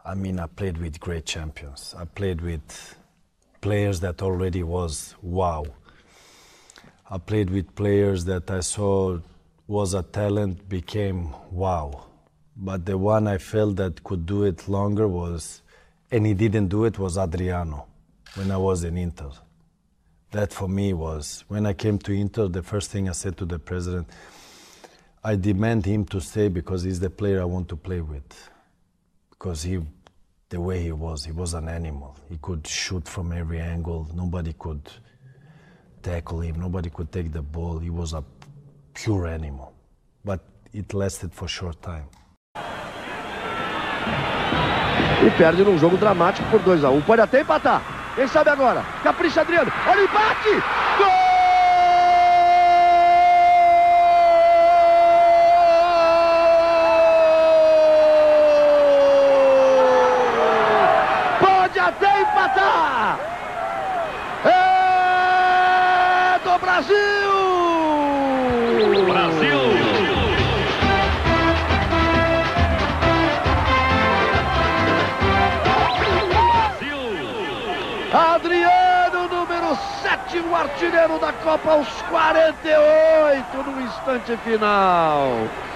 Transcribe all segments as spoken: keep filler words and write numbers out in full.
I mean, I played with great champions. I played with players that already was wow. I played with players that I saw was a talent, became wow. But the one I felt that could do it longer was, and he didn't do it, was Adriano when I was in Inter. That for me was, when I came to Inter, the first thing I said to the president, I demand him to stay because he's the player I want to play with. Because he, the way he was, he was an animal. He could shoot from every angle. Nobody could tackle him. Nobody could take the ball. He was a pure animal. But it lasted for a short time. E perde num jogo dramático por dois a um. Pode até empatar. Quem sabe agora? Capricha Adriano. Olha o empate! Gol! Pode até empatar! É do Brasil! Brasil! Adriano, número sete, o artilheiro da Copa aos quarenta e oito, no instante final.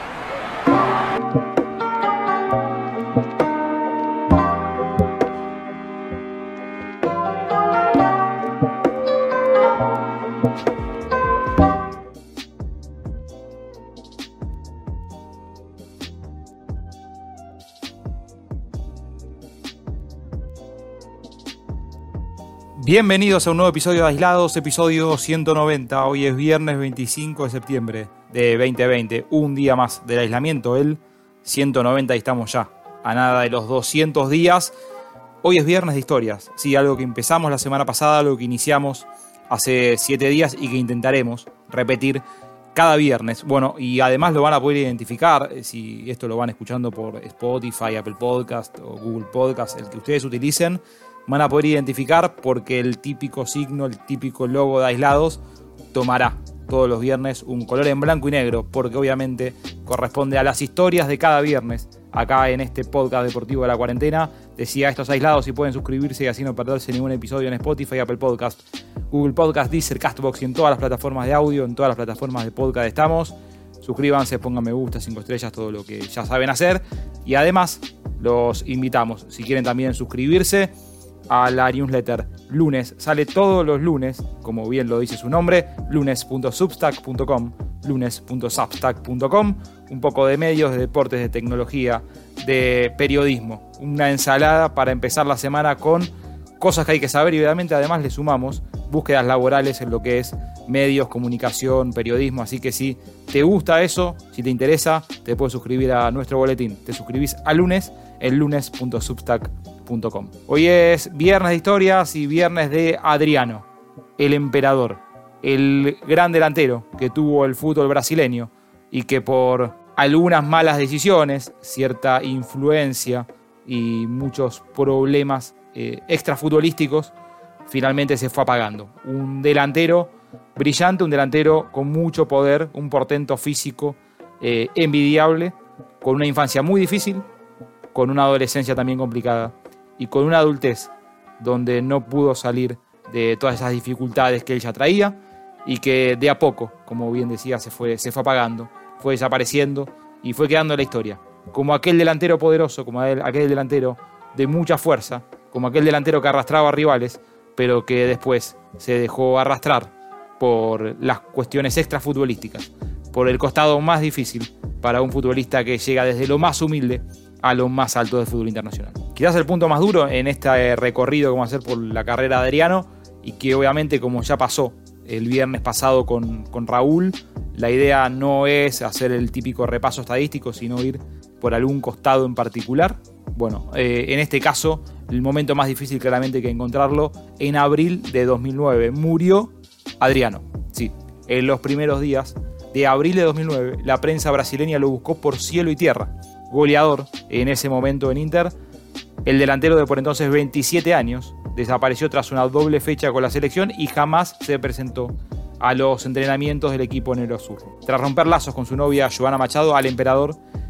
Bienvenidos a un nuevo episodio de Aislados, episodio ciento noventa. Hoy es viernes veinticinco de septiembre de veinte veinte, un día más del aislamiento, el ciento noventa, y estamos ya a nada de los doscientos días. Hoy es viernes de historias, sí, algo que empezamos la semana pasada, algo que iniciamos hace siete días y que intentaremos repetir cada viernes. Bueno, y además lo van a poder identificar, si esto lo van escuchando por Spotify, Apple Podcast o Google Podcast, el que ustedes utilicen, van a poder identificar porque el típico signo, el típico logo de Aislados tomará todos los viernes un color en blanco y negro, porque obviamente corresponde a las historias de cada viernes. Acá en este podcast deportivo de la cuarentena decía estos Aislados y pueden suscribirse y así no perderse ningún episodio en Spotify, Apple Podcast, Google Podcast, Deezer, Castbox y en todas las plataformas de audio, en todas las plataformas de podcast estamos. Suscríbanse, pongan me gusta, cinco estrellas, todo lo que ya saben hacer. Y además los invitamos, si quieren también suscribirse a la newsletter Lunes. Sale todos los lunes, como bien lo dice su nombre, lunes punto substack punto com, lunes punto substack punto com. Un poco de medios, de deportes, de tecnología, de periodismo. Una ensalada para empezar la semana con cosas que hay que saber y obviamente además le sumamos búsquedas laborales en lo que es medios, comunicación, periodismo. Así que si te gusta eso, si te interesa, te puedes suscribir a nuestro boletín. Te suscribís a Lunes en lunes punto substack punto com. Hoy es viernes de historias y viernes de Adriano, el emperador, el gran delantero que tuvo el fútbol brasileño y que por algunas malas decisiones, cierta influencia y muchos problemas eh, extrafutbolísticos, finalmente se fue apagando. Un delantero brillante, un delantero con mucho poder, un portento físico eh, envidiable, con una infancia muy difícil, con una adolescencia también complicada y con una adultez donde no pudo salir de todas esas dificultades que él ya traía y que de a poco, como bien decía, se fue, se fue apagando, fue desapareciendo y fue quedando en la historia. Como aquel delantero poderoso, como aquel delantero de mucha fuerza, como aquel delantero que arrastraba a rivales, pero que después se dejó arrastrar por las cuestiones extrafutbolísticas, por el costado más difícil para un futbolista que llega desde lo más humilde a lo más alto del fútbol internacional. Quizás el punto más duro en este recorrido que vamos a hacer por la carrera de Adriano, y que obviamente, como ya pasó el viernes pasado con, con Raúl, la idea no es hacer el típico repaso estadístico, sino ir por algún costado en particular. Bueno, eh, en este caso, el momento más difícil claramente que encontrarlo, en abril de dos mil nueve, murió Adriano. Sí, en los primeros días de abril de dos mil nueve, la prensa brasileña lo buscó por cielo y tierra. Goleador en ese momento en Inter, el delantero de por entonces veintisiete años desapareció tras una doble fecha con la selección y jamás se presentó a los entrenamientos del equipo negro azul. Tras romper lazos con su novia Joana Machado, al emperador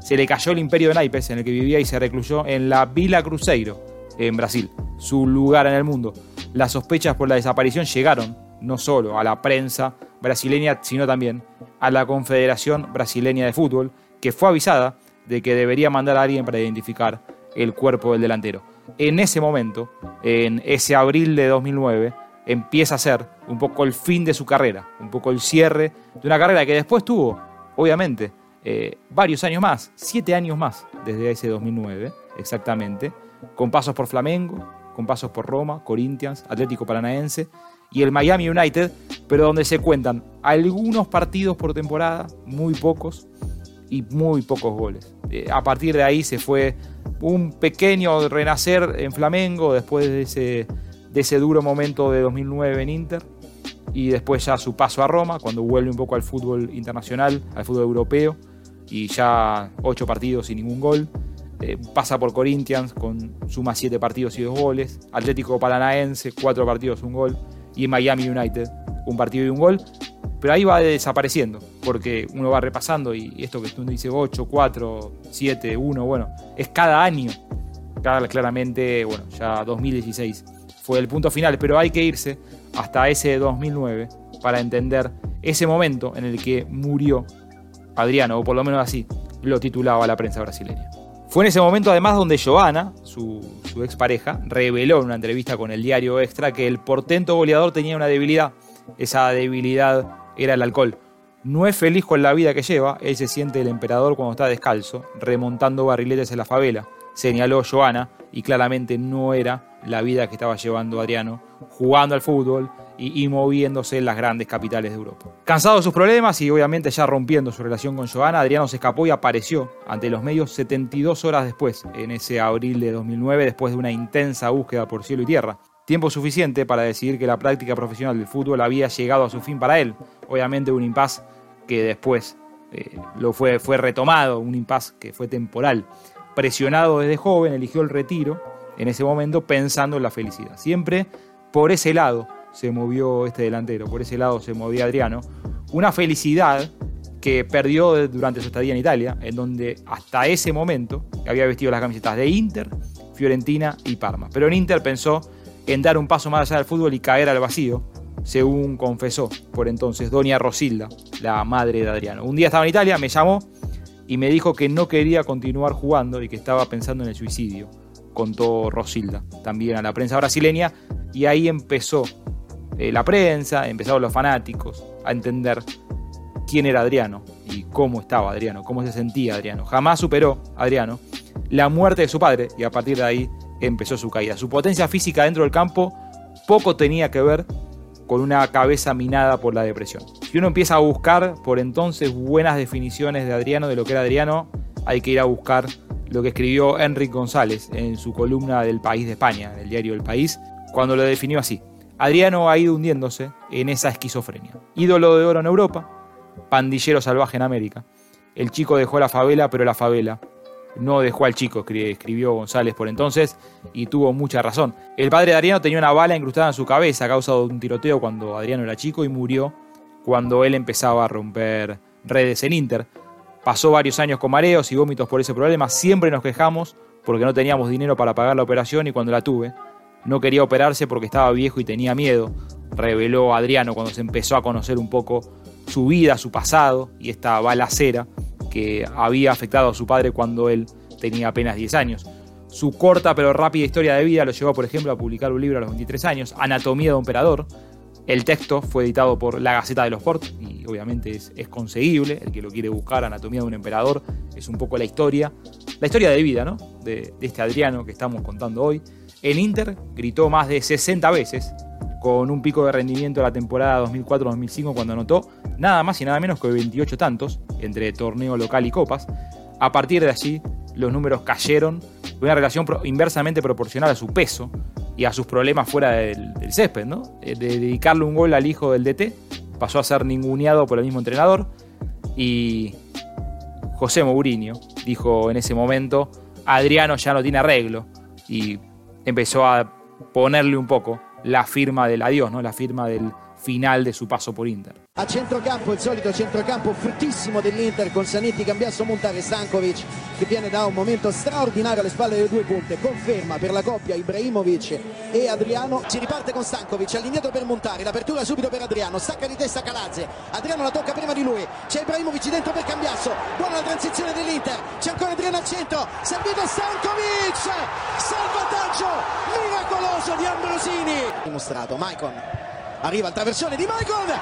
se le cayó el imperio de naipes en el que vivía y se recluyó en la Vila Cruzeiro, en Brasil, su lugar en el mundo. Las sospechas por la desaparición llegaron no solo a la prensa brasileña, sino también a la Confederación Brasileña de Fútbol, que fue avisada de que debería mandar a alguien para identificar el cuerpo del delantero. En ese momento, en ese abril de dos mil nueve, empieza a ser un poco el fin de su carrera, un poco el cierre de una carrera que después tuvo, obviamente, eh, varios años más, siete años más, desde ese dos mil nueve, exactamente, con pasos por Flamengo, con pasos por Roma, Corinthians, Atlético Paranaense y el Miami United, pero donde se cuentan algunos partidos por temporada, muy pocos, y muy pocos goles. Eh, a partir de ahí se fue un pequeño renacer en Flamengo, después de ese, de ese duro momento de dos mil nueve en Inter, y después ya su paso a Roma, cuando vuelve un poco al fútbol internacional, al fútbol europeo, y ya ocho partidos sin ningún gol. Eh, pasa por Corinthians, con suma siete partidos y dos goles. Atlético Paranaense, cuatro partidos, un gol. Y Miami United, un partido y un gol. Pero ahí va desapareciendo, porque uno va repasando y esto que tú dices ocho, cuatro, siete, uno, bueno, es cada año. Cada, claramente, bueno, ya dos mil dieciséis fue el punto final, pero hay que irse hasta ese dos mil nueve para entender ese momento en el que murió Adriano, o por lo menos así lo titulaba la prensa brasileña. Fue en ese momento además donde Joana, su, su expareja, reveló en una entrevista con el diario Extra que el portento goleador tenía una debilidad. Esa debilidad era el alcohol. No es feliz con la vida que lleva, él se siente el emperador cuando está descalzo, remontando barriletes en la favela, señaló Joana, y claramente no era la vida que estaba llevando Adriano, jugando al fútbol y, y moviéndose en las grandes capitales de Europa. Cansado de sus problemas y obviamente ya rompiendo su relación con Joana, Adriano se escapó y apareció ante los medios setenta y dos horas después, en ese abril de dos mil nueve, después de una intensa búsqueda por cielo y tierra. Tiempo suficiente para decidir que la práctica profesional del fútbol había llegado a su fin para él. Obviamente un impasse que después eh, lo fue, fue retomado, un impasse que fue temporal. Presionado desde joven, eligió el retiro en ese momento pensando en la felicidad. Siempre por ese lado se movió este delantero, por ese lado se movía Adriano. Una felicidad que perdió durante su estadía en Italia, en donde hasta ese momento había vestido las camisetas de Inter, Fiorentina y Parma. Pero en Inter pensó en dar un paso más allá del fútbol y caer al vacío, según confesó por entonces doña Rosilda, la madre de Adriano. Un día estaba en Italia, me llamó y me dijo que no quería continuar jugando y que estaba pensando en el suicidio, contó Rosilda también a la prensa brasileña, y ahí empezó eh, la prensa, empezaron los fanáticos a entender quién era Adriano y cómo estaba Adriano, cómo se sentía Adriano. Jamás superó Adriano la muerte de su padre y a partir de ahí empezó su caída. Su potencia física dentro del campo poco tenía que ver con una cabeza minada por la depresión. Si uno empieza a buscar por entonces buenas definiciones de Adriano, de lo que era Adriano, hay que ir a buscar lo que escribió Enric González en su columna del País de España, del diario El País, cuando lo definió así: Adriano ha ido hundiéndose en esa esquizofrenia. Ídolo de oro en Europa, pandillero salvaje en América. El chico dejó la favela, pero la favela no dejó al chico, escribió González por entonces, y tuvo mucha razón. El padre de Adriano tenía una bala incrustada en su cabeza a causa de un tiroteo cuando Adriano era chico y murió cuando él empezaba a romper redes en Inter. Pasó varios años con mareos y vómitos por ese problema. Siempre nos quejamos porque no teníamos dinero para pagar la operación y cuando la tuve no quería operarse porque estaba viejo y tenía miedo, reveló Adriano cuando se empezó a conocer un poco su vida, su pasado y esta balacera que había afectado a su padre cuando él tenía apenas diez años. Su corta pero rápida historia de vida lo llevó, por ejemplo, a publicar un libro a los veintitrés años, Anatomía de un Emperador. El texto fue editado por La Gaceta de los Sport y obviamente es, es conseguible. El que lo quiere buscar, Anatomía de un Emperador, es un poco la historia, la historia de vida, ¿no? de, de este Adriano que estamos contando hoy. En Inter gritó más de sesenta veces, con un pico de rendimiento de la temporada dos mil cuatro dos mil cinco cuando anotó nada más y nada menos que veintiocho tantos entre torneo local y copas. A partir de allí los números cayeron con una relación inversamente proporcional a su peso y a sus problemas fuera del, del césped, ¿no? De dedicarle un gol al hijo del D T pasó a ser ninguneado por el mismo entrenador y José Mourinho dijo en ese momento: Adriano ya no tiene arreglo, y empezó a ponerle un poco la firma del adiós, ¿no? La firma del final de su paso por Inter. A centrocampo, il solito centrocampo fruttissimo dell'Inter con Zanetti, Cambiasso, Montare, Stankovic che viene da un momento straordinario alle spalle delle due punte. Conferma per la coppia Ibrahimovic e Adriano. Si riparte con Stankovic all'indietro per Montare, l'apertura subito per Adriano, stacca di testa Calazze, Adriano la tocca prima di lui, c'è Ibrahimovic dentro per Cambiasso, buona la transizione dell'Inter, c'è ancora Adriano al centro, servito Stankovic, salvataggio miracoloso di Ambrosini. Dimostrato, Maicon, arriva al traversone di Maicon.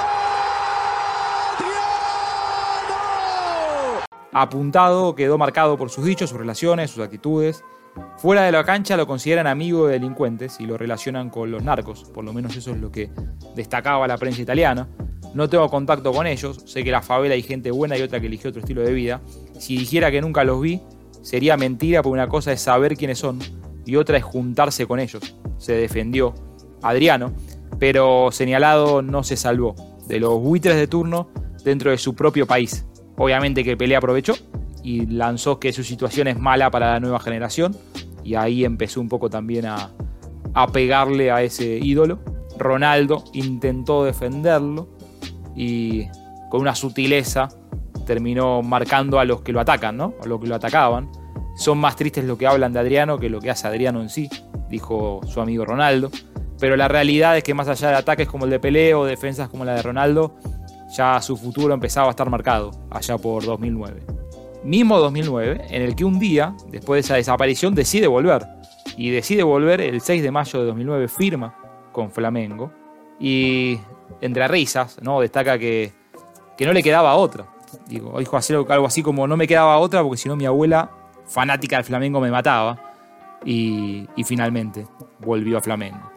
Apuntado, quedó marcado por sus dichos, sus relaciones, sus actitudes. Fuera de la cancha lo consideran amigo de delincuentes y lo relacionan con los narcos, por lo menos eso es lo que destacaba la prensa italiana. No tengo contacto con ellos, sé que en la favela hay gente buena y otra que eligió otro estilo de vida. Si dijera que nunca los vi, sería mentira, porque una cosa es saber quiénes son y otra es juntarse con ellos. Se defendió Adriano, pero señalado no se salvó de los buitres de turno dentro de su propio país. Obviamente que Pelé aprovechó y lanzó que su situación es mala para la nueva generación y ahí empezó un poco también a, a pegarle a ese ídolo. Ronaldo intentó defenderlo y con una sutileza terminó marcando a los que lo atacan, ¿no? A los que lo atacaban. Son más tristes lo que hablan de Adriano que lo que hace Adriano en sí, dijo su amigo Ronaldo. Pero la realidad es que más allá de ataques como el de Pelé o defensas como la de Ronaldo, ya su futuro empezaba a estar marcado, allá por dos mil nueve. Mismo dos mil nueve, en el que un día, después de esa desaparición, decide volver. Y decide volver el seis de mayo de dos mil nueve, firma con Flamengo. Y entre risas, ¿no? Destaca que, que no le quedaba otra. Digo, dijo hacer algo así como no me quedaba otra porque si no mi abuela, fanática del Flamengo, me mataba. Y, y finalmente volvió a Flamengo.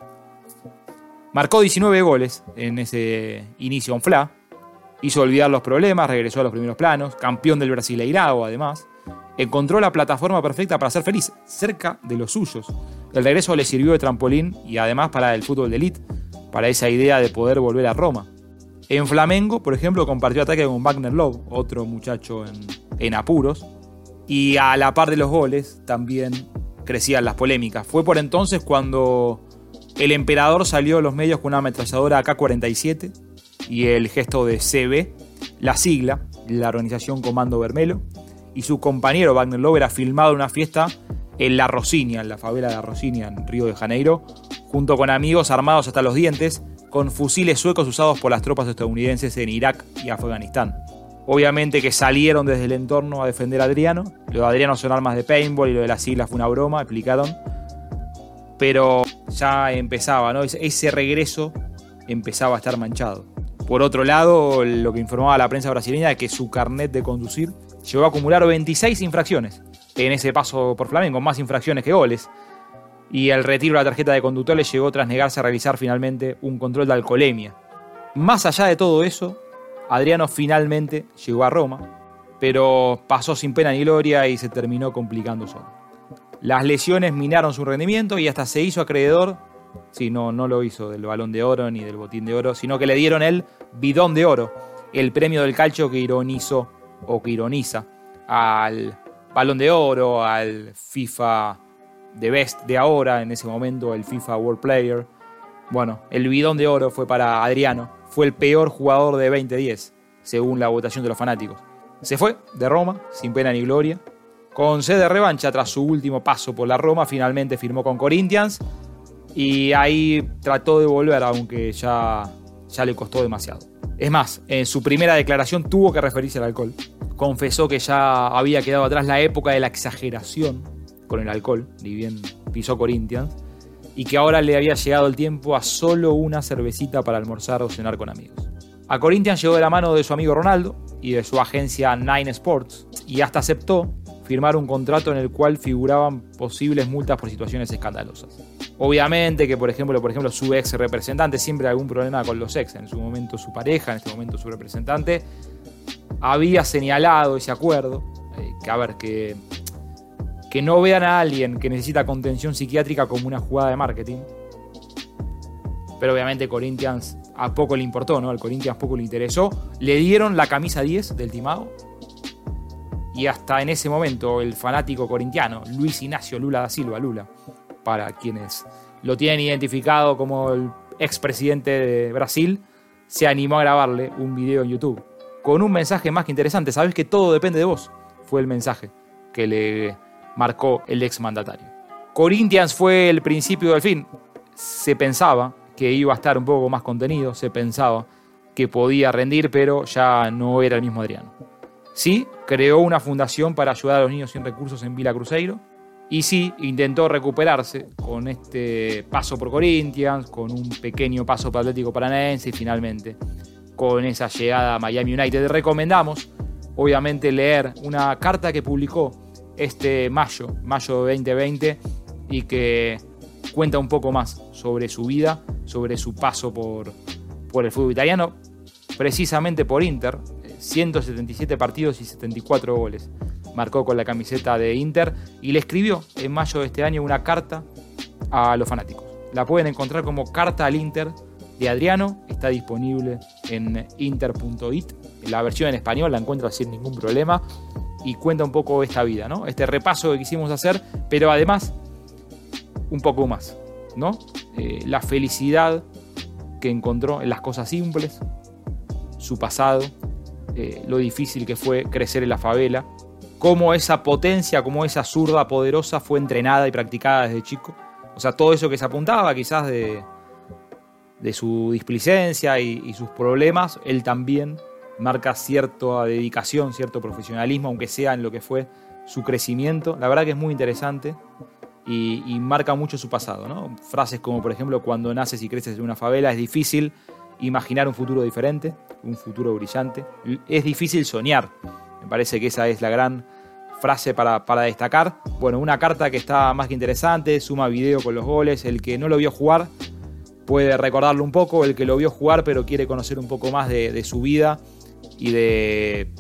Marcó diecinueve goles en ese inicio en Fla. Hizo olvidar los problemas, regresó a los primeros planos, campeón del Brasileirao además. Encontró la plataforma perfecta para ser feliz, cerca de los suyos. El regreso le sirvió de trampolín y además para el fútbol de élite, para esa idea de poder volver a Roma. En Flamengo, por ejemplo, compartió ataque con Wagner Love, otro muchacho en, en apuros. Y a la par de los goles también crecían las polémicas. Fue por entonces cuando el emperador salió a los medios con una ametralladora A K cuarenta y siete y el gesto de C B, la sigla, la organización Comando Vermelo, y su compañero Wagner Love era filmado en una fiesta en La Rosinia, en la favela de La Rosinia, en Río de Janeiro, junto con amigos armados hasta los dientes, con fusiles suecos usados por las tropas estadounidenses en Irak y Afganistán. Obviamente que salieron desde el entorno a defender a Adriano. Lo de Adriano son armas de paintball y lo de las siglas fue una broma, explicaron. Pero ya empezaba, ¿no? Ese regreso empezaba a estar manchado. Por otro lado, lo que informaba la prensa brasileña es que su carnet de conducir llegó a acumular veintiséis infracciones en ese paso por Flamengo, más infracciones que goles. Y el retiro de la tarjeta de conductor le llegó tras negarse a realizar finalmente un control de alcoholemia. Más allá de todo eso, Adriano finalmente llegó a Roma, pero pasó sin pena ni gloria y se terminó complicando solo. Las lesiones minaron su rendimiento y hasta se hizo acreedor, sí, no, no lo hizo del Balón de Oro ni del Botín de Oro, sino que le dieron el Bidón de Oro, el premio del calcio que ironizó o que ironiza al Balón de Oro, al FIFA The Best de ahora, en ese momento el FIFA World Player. Bueno, el Bidón de Oro fue para Adriano, fue el peor jugador de veinte diez, según la votación de los fanáticos. Se fue de Roma, sin pena ni gloria. Con sed de revancha tras su último paso por la Roma, finalmente firmó con Corinthians y ahí trató de volver, aunque ya, ya le costó demasiado. Es más, en su primera declaración tuvo que referirse al alcohol. Confesó que ya había quedado atrás la época de la exageración con el alcohol, ni bien pisó Corinthians, y que ahora le había llegado el tiempo a solo una cervecita para almorzar o cenar con amigos. A Corinthians llegó de la mano de su amigo Ronaldo y de su agencia Nine Sports, y hasta aceptó firmar un contrato en el cual figuraban posibles multas por situaciones escandalosas. Obviamente que, por ejemplo, por ejemplo, su ex representante, siempre hay algún problema con los ex, en su momento su pareja, en este momento su representante, había señalado ese acuerdo, eh, que a ver, que, que no vean a alguien que necesita contención psiquiátrica como una jugada de marketing. Pero obviamente Corinthians a poco le importó, ¿no? Al Corinthians poco le interesó. Le dieron la camisa diez del timado. Y hasta en ese momento el fanático corintiano, Luis Ignacio Lula da Silva, Lula, para quienes lo tienen identificado como el expresidente de Brasil, se animó a grabarle un video en YouTube con un mensaje más que interesante. Sabés que todo depende de vos, fue el mensaje que le marcó el exmandatario. Corinthians fue el principio del fin. Se pensaba que iba a estar un poco más contenido, se pensaba que podía rendir, pero ya no era el mismo Adriano. Sí, creó una fundación para ayudar a los niños sin recursos en Vila Cruzeiro, y sí, intentó recuperarse con este paso por Corinthians, con un pequeño paso por Atlético Paranaense y finalmente con esa llegada a Miami United. Recomendamos, obviamente, leer una carta que publicó este mayo, mayo de veinte veinte, y que cuenta un poco más sobre su vida, sobre su paso por, por el fútbol italiano, precisamente por Inter. ciento setenta y siete partidos y setenta y cuatro goles marcó con la camiseta de Inter, y le escribió en mayo de este año una carta a los fanáticos. La pueden encontrar como Carta al Inter de Adriano, está disponible en inter punto it, la versión en español la encuentro sin ningún problema, y cuenta un poco esta vida, ¿no? Este repaso que quisimos hacer, pero además un poco más, ¿no? Eh, la felicidad que encontró en las cosas simples, su pasado, eh, lo difícil que fue crecer en la favela, cómo esa potencia, cómo esa zurda poderosa fue entrenada y practicada desde chico. O sea, todo eso que se apuntaba quizás de, de su displicencia y, y sus problemas, él también marca cierta dedicación, cierto profesionalismo, aunque sea en lo que fue su crecimiento. La verdad que es muy interesante y, y marca mucho su pasado, ¿no? Frases como, por ejemplo, cuando naces y creces en una favela es difícil imaginar un futuro diferente, un futuro brillante. Es difícil soñar. Me parece que esa es la gran frase para, para destacar. Bueno, una carta que está más que interesante, suma video con los goles. El que no lo vio jugar puede recordarlo un poco, el que lo vio jugar pero quiere conocer un poco más de, de su vida y de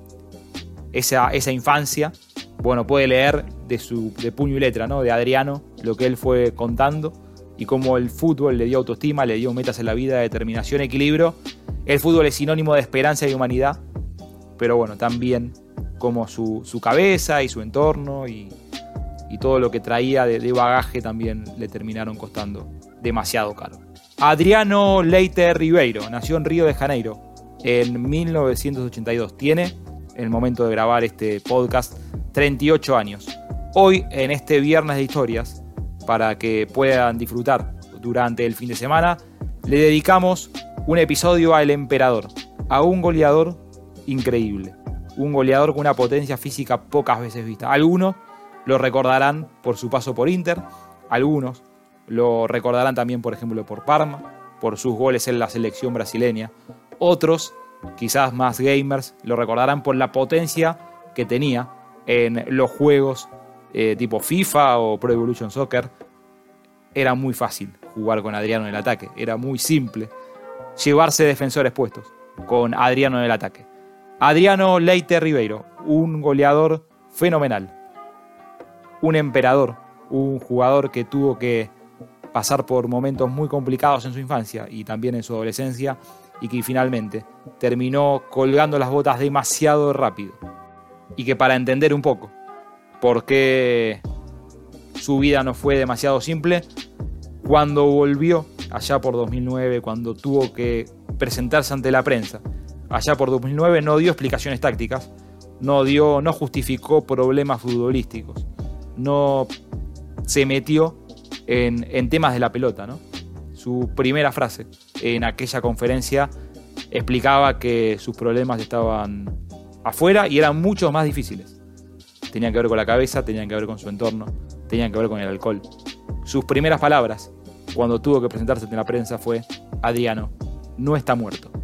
esa, esa infancia, bueno, puede leer de, su, de puño y letra, ¿no? De Adriano, lo que él fue contando y cómo el fútbol le dio autoestima, le dio metas en la vida, determinación, equilibrio. El fútbol es sinónimo de esperanza y de humanidad, pero bueno, también como su, su cabeza y su entorno y, y todo lo que traía de, de bagaje también le terminaron costando demasiado caro. Adriano Leite Ribeiro nació en Río de Janeiro en mil novecientos ochenta y dos. Tiene, en el momento de grabar este podcast, treinta y ocho años. Hoy, en este viernes de historias, para que puedan disfrutar durante el fin de semana, le dedicamos un episodio al emperador, a un goleador increíble, un goleador con una potencia física pocas veces vista. Algunos lo recordarán por su paso por Inter, algunos lo recordarán también, por ejemplo, por Parma, por sus goles en la selección brasileña. Otros, quizás más gamers, lo recordarán por la potencia que tenía en los juegos eh, tipo FIFA o Pro Evolution Soccer. Era muy fácil jugar con Adriano en el ataque, era muy simple llevarse defensores puestos con Adriano en el ataque. Adriano Leite Ribeiro, un goleador fenomenal, un emperador, un jugador que tuvo que pasar por momentos muy complicados en su infancia y también en su adolescencia, y que finalmente terminó colgando las botas demasiado rápido. Y que para entender un poco por qué su vida no fue demasiado simple, cuando volvió allá por dos mil nueve, cuando tuvo que presentarse ante la prensa, allá por dos mil nueve no dio explicaciones tácticas, no dio, no justificó problemas futbolísticos, no se metió en, en temas de la pelota, ¿no? Su primera frase en aquella conferencia explicaba que sus problemas estaban afuera y eran mucho más difíciles. Tenían que ver con la cabeza, tenían que ver con su entorno, tenían que ver con el alcohol. Sus primeras palabras cuando tuvo que presentarse ante la prensa fue: Adriano no está muerto,